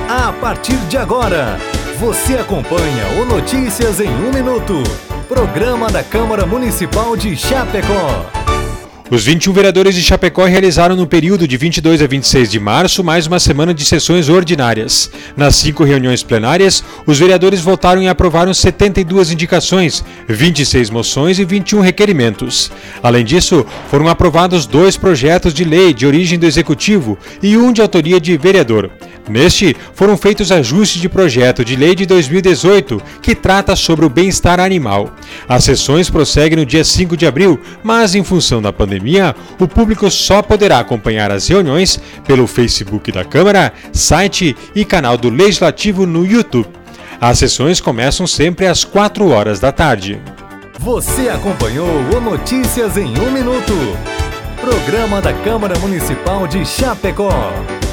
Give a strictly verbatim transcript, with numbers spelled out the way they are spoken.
A partir de agora, você acompanha o Notícias em um Minuto, programa da Câmara Municipal de Chapecó. Os vinte e um vereadores de Chapecó realizaram no período de vinte e dois a vinte e seis de março mais uma semana de sessões ordinárias. Nas cinco reuniões plenárias, os vereadores votaram e aprovaram setenta e duas indicações, vinte e seis moções e vinte e um requerimentos. Além disso, foram aprovados dois projetos de lei de origem do Executivo e um de autoria de vereador. Neste, foram feitos ajustes de projeto de lei de dois mil e dezoito, que trata sobre o bem-estar animal. As sessões prosseguem no dia cinco de abril, mas em função da pandemia, o público só poderá acompanhar as reuniões pelo Facebook da Câmara, site e canal do Legislativo no YouTube. As sessões começam sempre às quatro horas da tarde. Você acompanhou o Notícias em um Minuto, programa da Câmara Municipal de Chapecó.